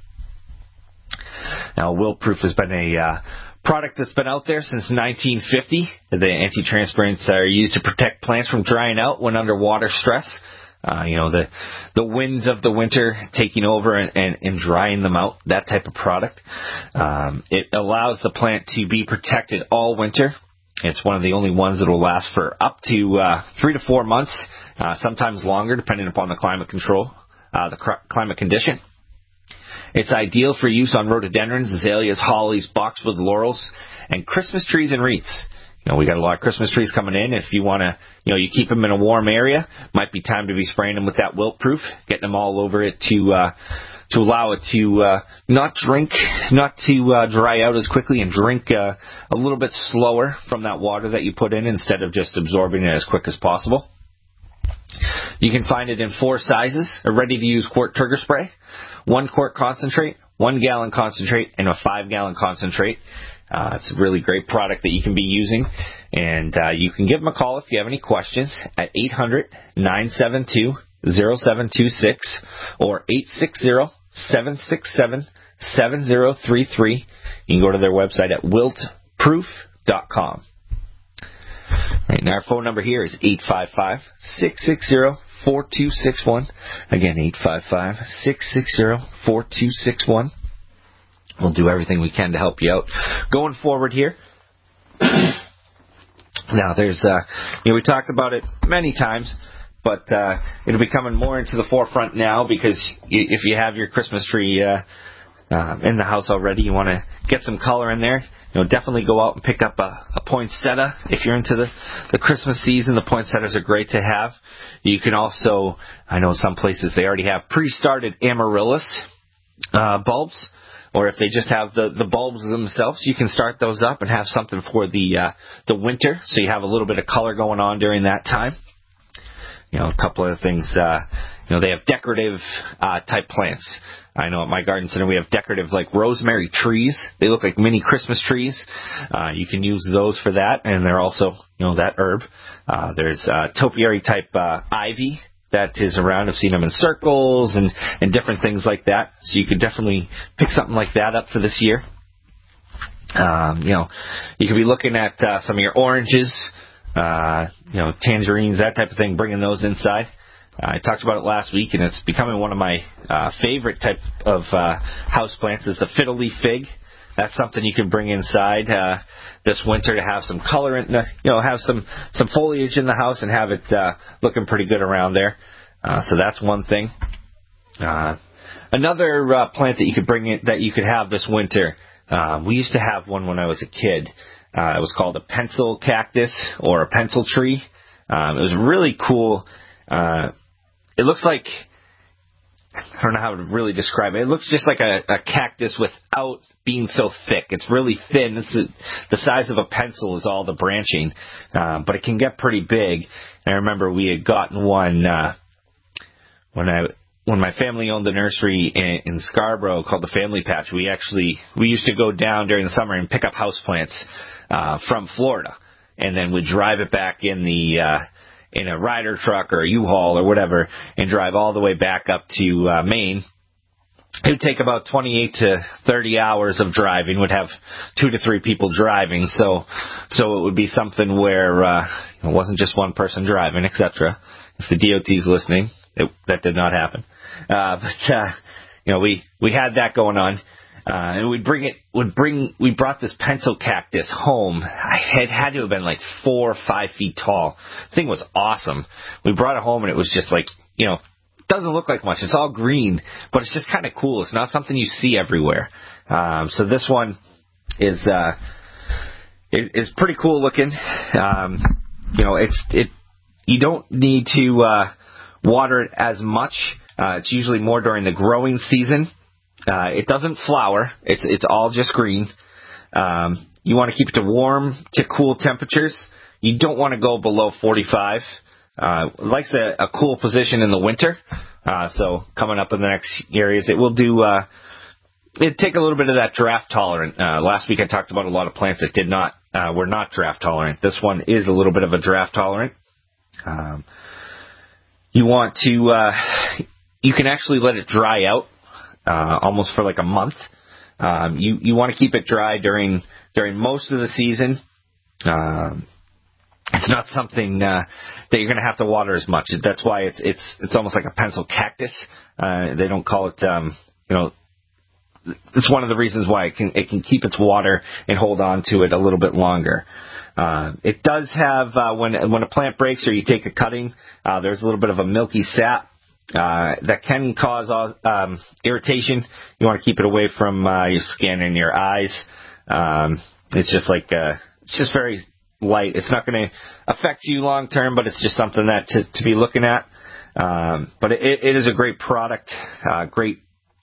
Now, Wilt-Proof has been a uh, product that's been out there since nineteen fifty. The anti-transpirants are used to protect plants from drying out when under water stress. Uh, you know, the the winds of the winter taking over and, and, and drying them out, that type of product. Um, it allows the plant to be protected all winter. It's one of the only ones that will last for up to uh, three to four months, uh, sometimes longer, depending upon the climate control, uh, the cr- climate condition. It's ideal for use on rhododendrons, azaleas, hollies, boxwood, laurels, and Christmas trees and wreaths. You know, we got a lot of Christmas trees coming in. If you want to, you know, you keep them in a warm area, might be time to be spraying them with that Wilt-Proof, getting them all over it to uh, to allow it to uh, not drink, not to uh, dry out as quickly, and drink uh, a little bit slower from that water that you put in instead of just absorbing it as quick as possible. You can find it in four sizes: a ready-to-use quart trigger spray, one quart concentrate, one gallon concentrate, and a five gallon concentrate. Uh, it's a really great product that you can be using, and uh, you can give them a call if you have any questions at eight hundred, nine seven two, zero seven two six or eight six zero, seven six seven, seven zero three three. You can go to their website at wilt proof dot com. Right, and our phone number here is eight five five, six six zero, four two six one. Again, eight five five, six six zero, four two six one. We'll do everything we can to help you out. Going forward here, now there's, uh, you know, we talked about it many times, but uh, it'll be coming more into the forefront now because if you have your Christmas tree uh, uh, in the house already, you want to get some color in there. You know, definitely go out and pick up a, a poinsettia if you're into the, the Christmas season. The poinsettias are great to have. You can also, I know some places they already have pre-started amaryllis uh, bulbs. Or if they just have the, the bulbs themselves, you can start those up and have something for the uh, the winter, so you have a little bit of color going on during that time. You know, a couple of things. Uh, you know, they have decorative uh, type plants. I know at my garden center we have decorative like rosemary trees. They look like mini Christmas trees. Uh, you can use those for that, and they're also, you know, that herb. Uh, there's uh, topiary type uh, ivy that is around. I've seen them in circles and, and different things like that. So you could definitely pick something like that up for this year. Um, you know, you could be looking at uh, some of your oranges, uh, you know, tangerines, that type of thing, bringing those inside. Uh, I talked about it last week, and it's becoming one of my uh, favorite type of uh, house plants is the fiddle leaf fig. That's something you can bring inside uh, this winter to have some color in the, you know, have some, some foliage in the house and have it uh, looking pretty good around there. Uh, so that's one thing. Uh, another uh, plant that you could bring in, that you could have this winter. Uh, we used to have one when I was a kid. Uh, it was called a pencil cactus or a pencil tree. Um, it was really cool. Uh, it looks like, I don't know how to really describe it. It looks just like a, a cactus without being so thick. It's really thin. It's a, the size of a pencil is all the branching, uh, but it can get pretty big. And I remember we had gotten one uh, when I when my family owned a nursery in, in Scarborough called the Family Patch. We actually we used to go down during the summer and pick up houseplants uh, from Florida, and then we'd drive it back in the uh, in a Ryder truck or a U-Haul or whatever, and drive all the way back up to uh, Maine. It would take about twenty-eight to thirty hours of driving. Would have two to three people driving, so so it would be something where uh, it wasn't just one person driving, et cetera. If the D O T's listening, it, that did not happen. Uh, but uh, you know, we we had that going on. Uh, and we'd bring it, would bring, we brought this pencil cactus home. It had to have been like four or five feet tall. The thing was awesome. We brought it home and it was just like, you know, it doesn't look like much. It's all green, but it's just kind of cool. It's not something you see everywhere. Um, so this one is, uh, is, is pretty cool looking. Um, you know, it's, it, you don't need to, uh, water it as much. Uh, it's usually more during the growing season. Uh, it doesn't flower. It's it's all just green. Um, you want to keep it to warm to cool temperatures. You don't want to go below forty-five. Uh, it likes a, a cool position in the winter. Uh, so coming up in the next areas, it will do. Uh, it take a little bit of that draft tolerant. Uh, last week I talked about a lot of plants that did not uh, were not draft tolerant. This one is a little bit of a draft tolerant. Um, you want to. Uh, you can actually let it dry out uh, almost for like a month. Um, you you want to keep it dry during during most of the season. Um, it's not something uh, that you're going to have to water as much. That's why it's it's it's almost like a pencil cactus. Uh, they don't call it, um, you know. It's one of the reasons why it can it can keep its water and hold on to it a little bit longer. Uh, it does have uh, when when a plant breaks or you take a cutting, uh, there's a little bit of a milky sap. Uh, that can cause um, irritation. You want to keep it away from uh, your skin and your eyes. Um, it's just like uh, it's just very light. It's not going to affect you long term, but it's just something that to, to be looking at. Um, but it, it is a great product, uh, great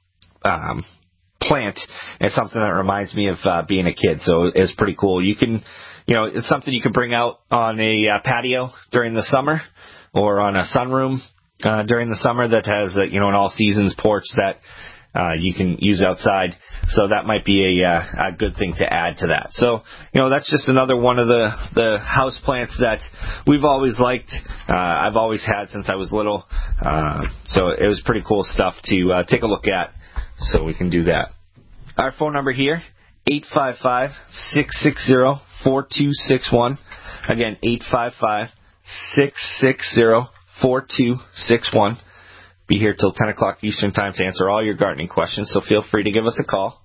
um, plant. It's something that reminds me of uh, being a kid. So it's pretty cool. You can, you know, it's something you can bring out on a uh, patio during the summer or on a sunroom. Uh, during the summer that has, uh, you know, an all-seasons porch that uh, you can use outside. So that might be a, uh, a good thing to add to that. So, you know, that's just another one of the, the house plants that we've always liked. Uh, I've always had since I was little. Uh, so it was pretty cool stuff to uh, take a look at. So we can do that. Our phone number here, eight five five, six six zero, four two six one. Again, eight five five, six six zero, four two six one. Be here till ten o'clock Eastern Time to answer all your gardening questions, so feel free to give us a call.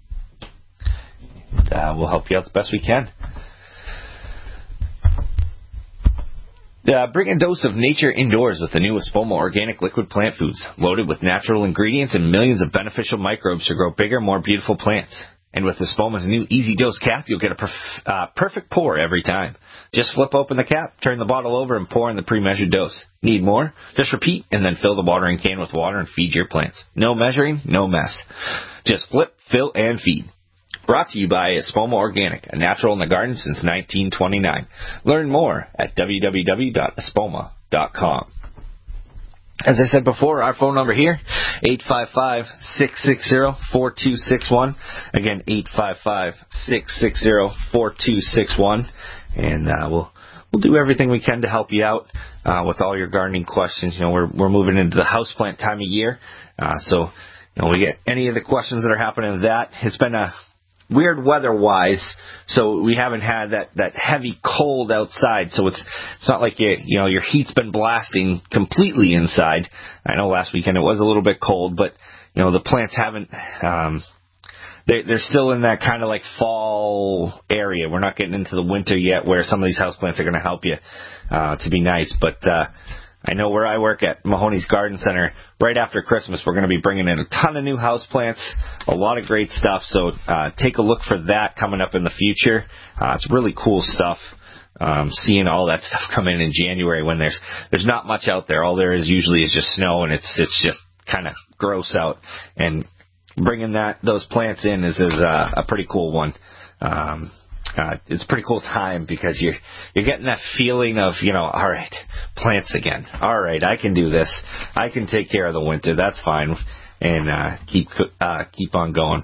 And, uh, we'll help you out the best we can. Uh, bring a dose of nature indoors with the new Espoma Organic Liquid Plant Foods, loaded with natural ingredients and millions of beneficial microbes to grow bigger, more beautiful plants. And with Espoma's new Easy Dose cap, you'll get a perf- uh, perfect pour every time. Just flip open the cap, turn the bottle over, and pour in the pre-measured dose. Need more? Just repeat, and then fill the watering can with water and feed your plants. No measuring, no mess. Just flip, fill, and feed. Brought to you by Espoma Organic, a natural in the garden since nineteen twenty-nine. Learn more at w w w dot espoma dot com. As I said before, our phone number here, eight five five, six six zero, four two six one. Again, eight five five, six six zero, four two six one. And uh, we'll we'll do everything we can to help you out uh, with all your gardening questions. You know, we're we're moving into the houseplant time of year, uh, so you know we get any of the questions that are happening with that. It's been a weird weather-wise, so we haven't had that, that heavy cold outside. So it's it's not like you you know your heat's been blasting completely inside. I know last weekend it was a little bit cold, but you know the plants haven't. Um, they they're still in that kind of like fall area. We're not getting into the winter yet, where some of these houseplants are going to help you uh, to be nice, but. Uh, I know where I work at Mahoney's Garden Center, right after Christmas, we're going to be bringing in a ton of new houseplants, a lot of great stuff. So uh, take a look for that coming up in the future. Uh, it's really cool stuff. Um, seeing all that stuff come in in January when there's there's not much out there. All there is usually is just snow, and it's it's just kind of gross out. And bringing that those plants in is is uh, a pretty cool one. Um, Uh, it's a pretty cool time because you're you're getting that feeling of, you know, all right, plants again. All right, I can do this. I can take care of the winter. That's fine, and uh, keep uh, keep on going.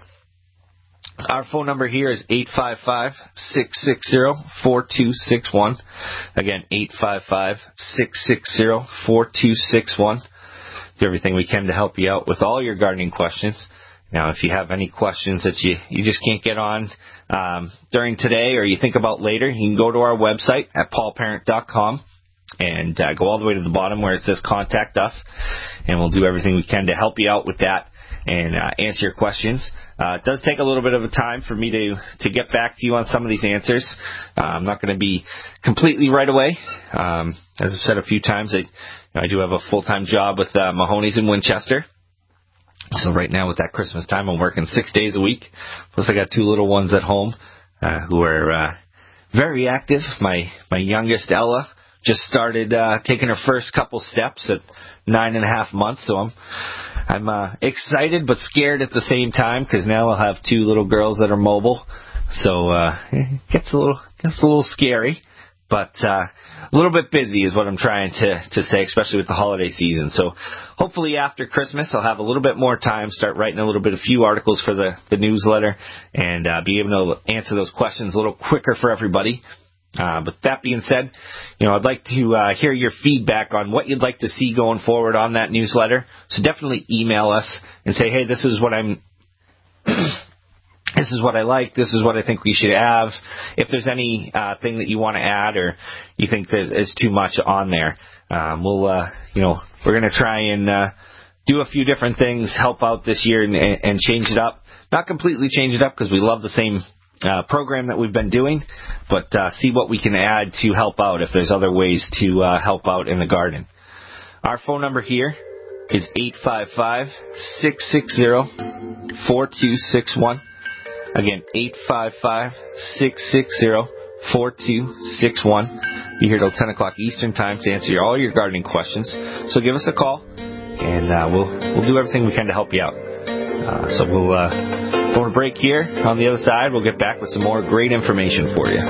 Our phone number here is eight five five, six six zero, four two six one. Again, eight five five, six six zero, four two six one. Do everything we can to help you out with all your gardening questions. Now, if you have any questions that you, you just can't get on um, during today or you think about later, you can go to our website at paul parent dot com and uh, go all the way to the bottom where it says Contact Us, and we'll do everything we can to help you out with that and uh, answer your questions. Uh, it does take a little bit of a time for me to, to get back to you on some of these answers. Uh, I'm not going to be completely right away. Um, as I've said a few times, I, you know, I do have a full-time job with uh, Mahoney's in Winchester. So right now with that Christmas time, I'm working six days a week. Plus I got two little ones at home uh, who are uh, very active. My my youngest, Ella, just started uh, taking her first couple steps at nine and a half months, so I'm I'm uh, excited but scared at the same time because now I'll have two little girls that are mobile, so uh, it gets a little gets a little scary, but uh, a little bit busy is what I'm trying to to say, especially with the holiday season. So hopefully after Christmas I'll have a little bit more time, start writing a little bit, a few articles for the the newsletter, and uh, be able to answer those questions a little quicker for everybody. Uh, but that being said, you know, I'd like to uh, hear your feedback on what you'd like to see going forward on that newsletter. So definitely email us and say, hey, this is what I'm, this is what I like, this is what I think we should have. If there's any uh, thing that you want to add or you think there's is too much on there, um, we'll, uh, you know, we're going to try and uh, do a few different things, help out this year and, and change it up. Not completely change it up because we love the same Uh, program that we've been doing, but uh, see what we can add to help out if there's other ways to uh, help out in the garden. Our phone number here is eight five five, six six zero, four two six one. Again, eight five five, six six zero, four two six one. You're here till ten o'clock Eastern Time to answer your, all your gardening questions. So give us a call, and uh, we'll we'll do everything we can to help you out. Uh, so we'll uh, go on a break here. On the other side, we'll get back with some more great information for you.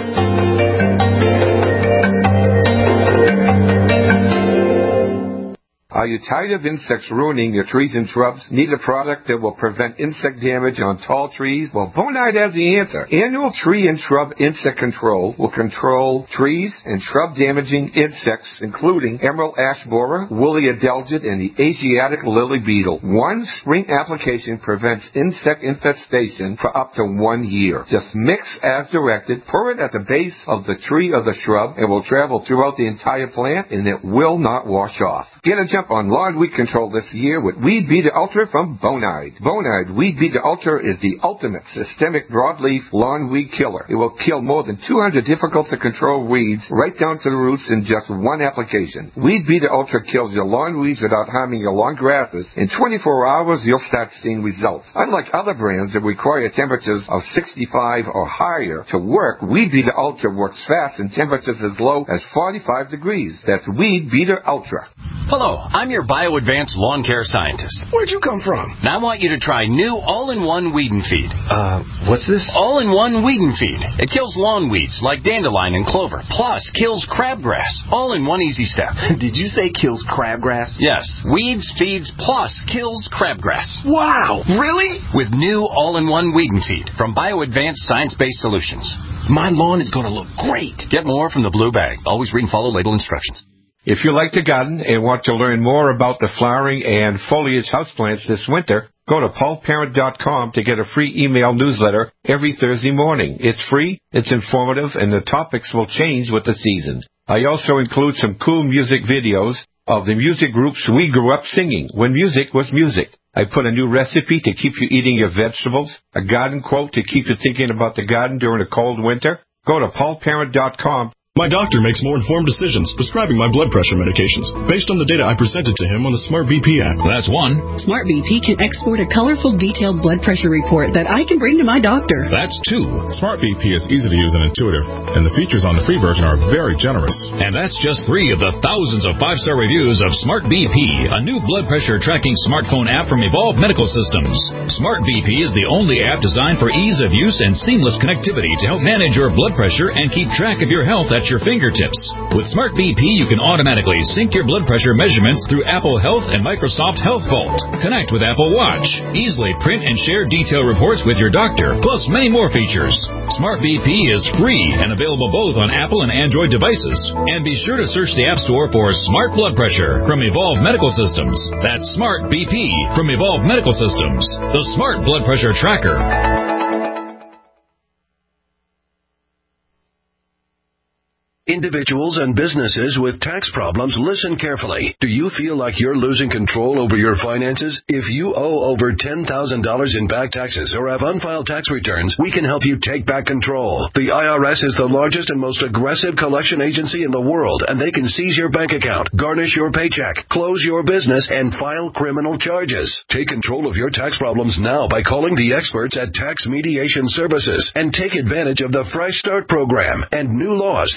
Are you tired of insects ruining your trees and shrubs? Need a product that will prevent insect damage on tall trees? Well, Bonide has the answer. Annual Tree and Shrub Insect Control will control trees and shrub damaging insects, including emerald ash borer, woolly adelgid, and the Asiatic lily beetle. One spring application prevents insect infestation for up to one year. Just mix as directed, pour it at the base of the tree or the shrub. It will travel throughout the entire plant, and it will not wash off. Get a jump on lawn weed control this year with Weed Beater Ultra from Bonide. Bonide Weed Beater Ultra is the ultimate systemic broadleaf lawn weed killer. It will kill more than two hundred difficult to control weeds right down to the roots in just one application. Weed Beater Ultra kills your lawn weeds without harming your lawn grasses. In twenty-four hours, you'll start seeing results. Unlike other brands that require temperatures of sixty-five or higher to work, Weed Beater Ultra works fast in temperatures as low as forty-five degrees. That's Weed Beater Ultra. Hello, I'm your bio-advanced lawn care scientist. Where'd you come from? Now I want you to try new all-in-one Weed and Feed. Uh, what's this? All-in-one Weed and Feed. It kills lawn weeds like dandelion and clover, plus kills crabgrass, all in one easy step. Did you say kills crabgrass? Yes, weeds, feeds, plus kills crabgrass. Wow, really? With new all-in-one Weed and Feed from bio-advanced science-based solutions. My lawn is going to look great. Get more from the blue bag. Always read and follow label instructions. If you like to garden and want to learn more about the flowering and foliage houseplants this winter, go to paul parent dot com to get a free email newsletter every Thursday morning. It's free, it's informative, and the topics will change with the season. I also include some cool music videos of the music groups we grew up singing when music was music. I put a new recipe to keep you eating your vegetables, a garden quote to keep you thinking about the garden during a cold winter. Go to paul parent dot com. My doctor makes more informed decisions prescribing my blood pressure medications based on the data I presented to him on the Smart B P app. That's one. Smart B P can export a colorful, detailed blood pressure report that I can bring to my doctor. That's two. Smart B P is easy to use and intuitive, and the features on the free version are very generous. And that's just three of the thousands of five-star reviews of Smart B P, a new blood pressure tracking smartphone app from Evolve Medical Systems. Smart B P is the only app designed for ease of use and seamless connectivity to help manage your blood pressure and keep track of your health at your fingertips. With Smart B P, you can automatically sync your blood pressure measurements through Apple Health and Microsoft Health Vault. Connect with Apple Watch. Easily print and share detailed reports with your doctor, plus many more features. Smart B P is free and available both on Apple and Android devices. And be sure to search the App Store for Smart Blood Pressure from Evolve Medical Systems. That's Smart B P from Evolve Medical Systems, the Smart Blood Pressure Tracker. Individuals and businesses with tax problems, listen carefully. Do you feel like you're losing control over your finances? If you owe over ten thousand dollars in back taxes or have unfiled tax returns, we can help you take back control. The I R S is the largest and most aggressive collection agency in the world, and they can seize your bank account, garnish your paycheck, close your business, and file criminal charges. Take control of your tax problems now by calling the experts at Tax Mediation Services and take advantage of the Fresh Start program and new laws that may allow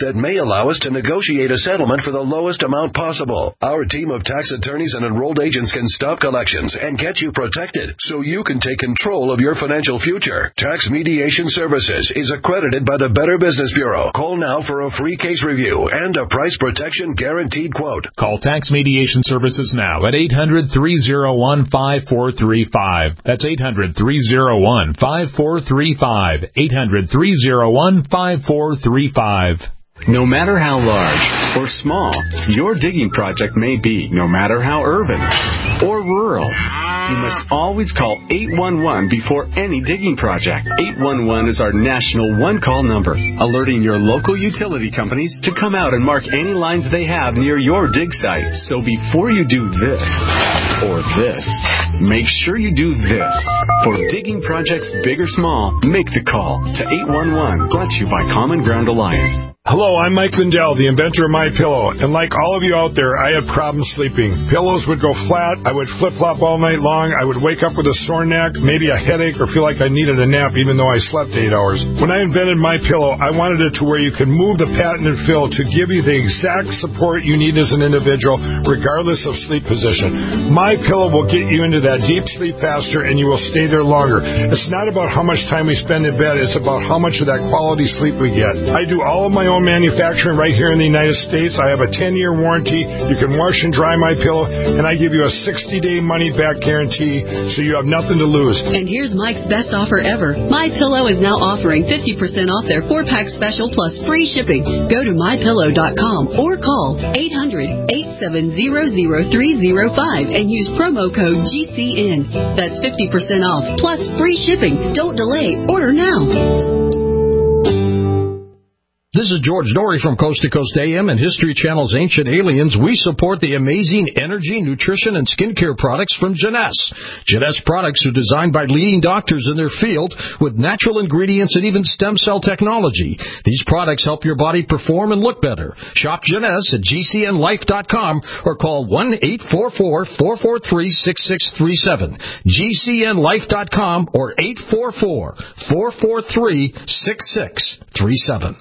allow us to negotiate a settlement for the lowest amount possible. Our team of tax attorneys and enrolled agents can stop collections and get you protected so you can take control of your financial future. Tax Mediation Services is accredited by the Better Business Bureau. Call now for a free case review and a price protection guaranteed quote. Call Tax Mediation Services now at eight hundred, three oh one, five four three five. That's eight hundred, three oh one, five four three five. eight hundred, three oh one, five four three five. No matter how large or small your digging project may be, no matter how urban or rural, you must always call eight one one before any digging project. eight one one is our national one-call number, alerting your local utility companies to come out and mark any lines they have near your dig site. So before you do this or this, make sure you do this. For digging projects big or small, make the call to eight one one, brought to you by Common Ground Alliance. Hello, I'm Mike Lindell, the inventor of MyPillow, and like all of you out there, I had problems sleeping. Pillows would go flat, I would flip-flop all night long, I would wake up with a sore neck, maybe a headache, or feel like I needed a nap even though I slept eight hours. When I invented MyPillow, I wanted it to where you can move the patented fill to give you the exact support you need as an individual, regardless of sleep position. MyPillow will get you into that deep sleep faster, and you will stay there longer. It's not about how much time we spend in bed, it's about how much of that quality sleep we get. I do all of my own manufacturing right here in the United States. I have a ten-year warranty. You can wash and dry MyPillow, and I give you a sixty-day money-back guarantee, so you have nothing to lose. And here's Mike's best offer ever. MyPillow is now offering fifty percent off their four-pack special plus free shipping. Go to my pillow dot com or call eight hundred, eight seven zero, zero three zero five and use promo code G C N. That's fifty percent off plus free shipping. Don't delay. Order now. This is George Dory from Coast to Coast A M and History Channel's Ancient Aliens. We support the amazing energy, nutrition, and skincare products from Jeunesse. Jeunesse products are designed by leading doctors in their field with natural ingredients and even stem cell technology. These products help your body perform and look better. Shop Jeunesse at G C N life dot com or call one eight four four, four four three, six six three seven. G C N life dot com or eight four four, four four three, six six three seven.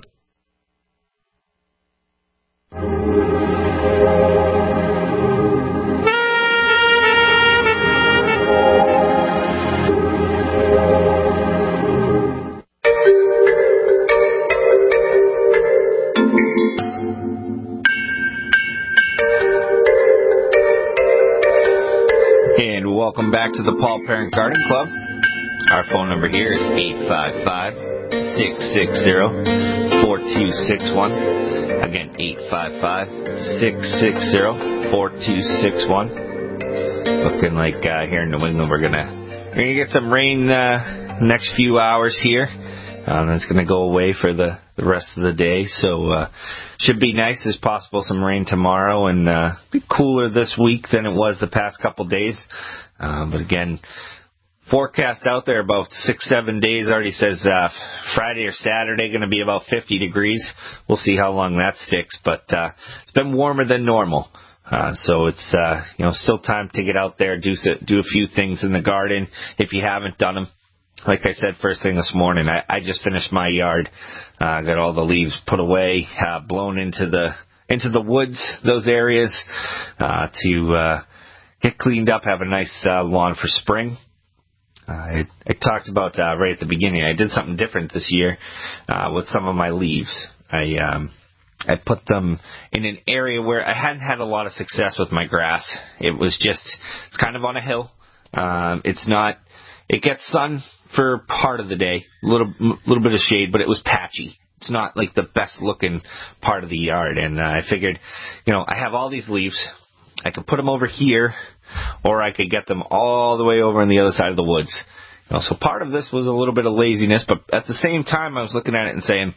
And welcome back to the Paul Parent Garden Club. Our phone number here is eight five five, six six zero, four two six one. Again, eight five five, six six zero, four two six one. Looking like uh, here in New England we're gonna we're gonna get some rain uh, next few hours here. Um, it's gonna go away for the, the rest of the day, so uh, should be nice as possible. Some rain tomorrow and uh, be cooler this week than it was the past couple days. Um, but again, forecast out there about six, seven days already says uh, Friday or Saturday going to be about fifty degrees. We'll see how long that sticks, but uh, it's been warmer than normal. Uh, so it's, uh, you know, still time to get out there, do, do a few things in the garden if you haven't done them. Like I said first thing this morning, I, I just finished my yard, uh, got all the leaves put away, uh, blown into the, into the woods, those areas, uh, to, uh, get cleaned up, have a nice, uh, lawn for spring. Uh, I, I talked about uh, right at the beginning. I did something different this year uh, with some of my leaves. I um, I put them in an area where I hadn't had a lot of success with my grass. It was just it's kind of on a hill. Um, it's not. It gets sun for part of the day, a little little bit of shade, but it was patchy. It's not like the best looking part of the yard. And uh, I figured, you know, I have all these leaves. I could put them over here, or I could get them all the way over on the other side of the woods. You know, so part of this was a little bit of laziness, but at the same time, I was looking at it and saying,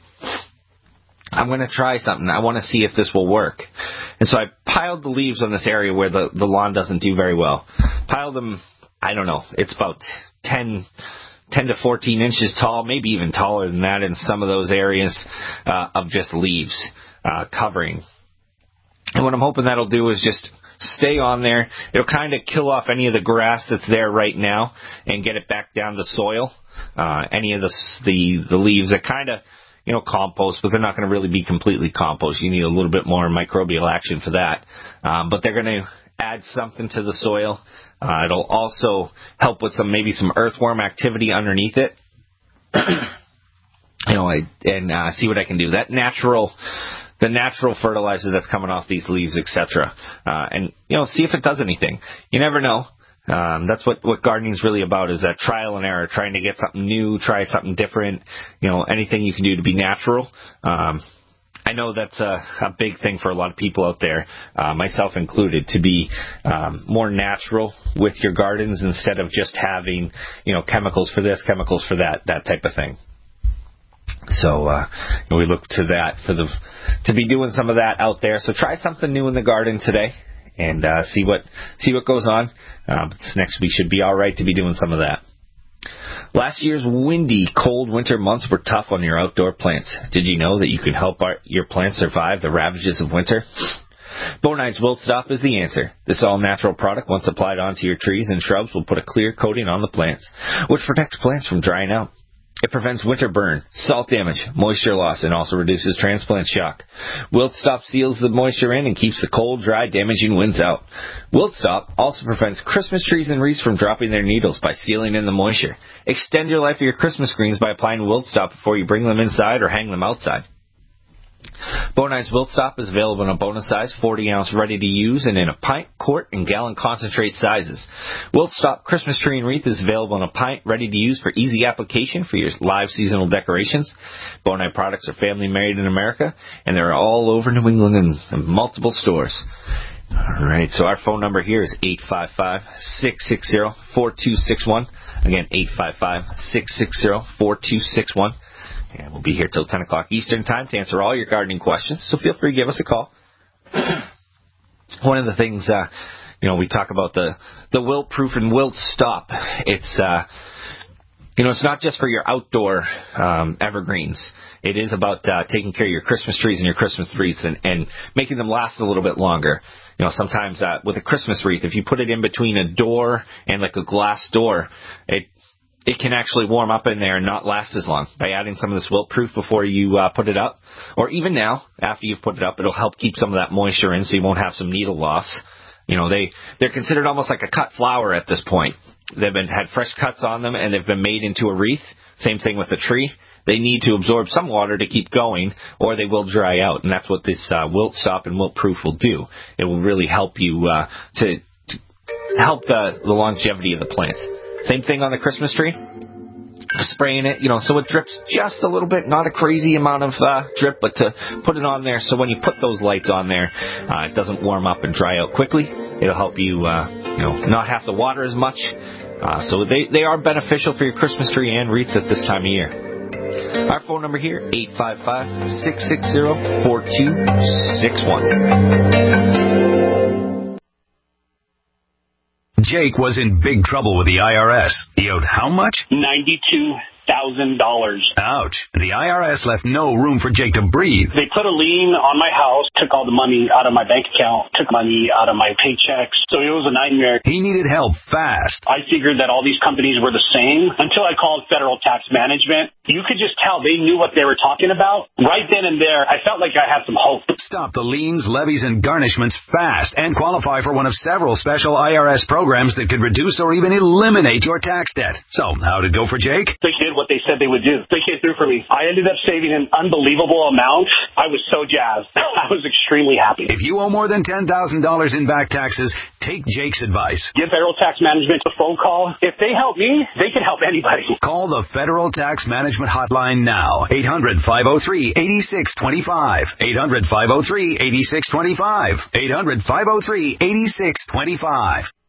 I'm going to try something. I want to see if this will work. And so I piled the leaves on this area where the, the lawn doesn't do very well. Piled them, I don't know, it's about ten, ten to fourteen inches tall, maybe even taller than that in some of those areas uh, of just leaves uh, covering. And what I'm hoping that'll do is just stay on there. It'll kind of kill off any of the grass that's there right now and get it back down to soil. Uh, any of the, the, the leaves that kind of you know, compost, but they're not going to really be completely compost. You need a little bit more microbial action for that. Um, but they're going to add something to the soil. Uh, it'll also help with some maybe some earthworm activity underneath it. you know, I, and uh, see what I can do. That natural, the natural fertilizer that's coming off these leaves, et cetera. Uh, and you know, see if it does anything. You never know. Um, that's what, what gardening is really about, is that trial and error, trying to get something new, try something different, you know, anything you can do to be natural. Um, I know that's a, a big thing for a lot of people out there, uh, myself included, to be um, more natural with your gardens instead of just having, you know, chemicals for this, chemicals for that, that type of thing. So uh, we look to that for the to be doing some of that out there. So try something new in the garden today. And uh, see what see what goes on. Uh, but this next week should be all right to be doing some of that. Last year's windy, cold winter months were tough on your outdoor plants. Did you know that you can help our, your plants survive the ravages of winter? Bonide's Wilt Stop is the answer. This all-natural product, once applied onto your trees and shrubs, will put a clear coating on the plants, which protects plants from drying out. It prevents winter burn, salt damage, moisture loss, and also reduces transplant shock. Wilt Stop seals the moisture in and keeps the cold, dry, damaging winds out. Wilt Stop also prevents Christmas trees and wreaths from dropping their needles by sealing in the moisture. Extend your life of your Christmas greens by applying Wilt Stop before you bring them inside or hang them outside. Bonide's Wilt Stop is available in a bonus size, forty ounce ready to use, and in a pint, quart, and gallon concentrate sizes. Wilt Stop Christmas Tree and Wreath is available in a pint, ready to use for easy application for your live seasonal decorations. Bonide products are family made in America, and they're all over New England in multiple stores. All right, so our phone number here is eight five five, six six zero, four two six one. Again, eight five five, six six zero, four two six one. And we'll be here till ten o'clock Eastern Time to answer all your gardening questions, so feel free to give us a call. One of the things, uh, you know, we talk about the, the wilt proof and wilt stop. It's, uh, you know, it's not just for your outdoor um, evergreens. It is about uh, taking care of your Christmas trees and your Christmas wreaths and, and making them last a little bit longer. You know, sometimes uh, with a Christmas wreath, if you put it in between a door and like a glass door, it it can actually warm up in there and not last as long. By adding some of this wilt proof before you uh, put it up, or even now, after you've put it up, it'll help keep some of that moisture in so you won't have some needle loss. You know, they, they're considered almost like a cut flower at this point. They've been had fresh cuts on them, and they've been made into a wreath. Same thing with the tree. They need to absorb some water to keep going, or they will dry out, and that's what this uh, Wilt Stop and Wilt Proof will do. It will really help you uh, to, to help the, the longevity of the plants. Same thing on the Christmas tree. Spraying it, you know, so it drips just a little bit, not a crazy amount of uh, drip, but to put it on there so when you put those lights on there, uh, it doesn't warm up and dry out quickly. It'll help you, uh, you know, not have to water as much. Uh, so they, they are beneficial for your Christmas tree and wreaths at this time of year. Our phone number here, eight five five, six six zero, four two six one. Jake was in big trouble with the I R S. He owed how much? ninety-two thousand dollars. Ouch. The I R S left no room for Jake to breathe. They put a lien on my house, took all the money out of my bank account, took money out of my paychecks. So it was a nightmare. He needed help fast. I figured that all these companies were the same until I called Federal Tax Management. You could just tell they knew what they were talking about. Right then and there, I felt like I had some hope. Stop the liens, levies, and garnishments fast and qualify for one of several special I R S programs that could reduce or even eliminate your tax debt. So, how'd it go for Jake? They did what they said they would do. They came through for me. I ended up saving an unbelievable amount. I was so jazzed. I was extremely happy. If you owe more than ten thousand dollars in back taxes, take Jake's advice. Give Federal Tax Management a phone call. If they help me, they can help anybody. Call the Federal Tax Management Hotline now. eight hundred, five oh three, eight six two five. eight hundred, five oh three, eight six two five. eight hundred, five oh three, eight six two five.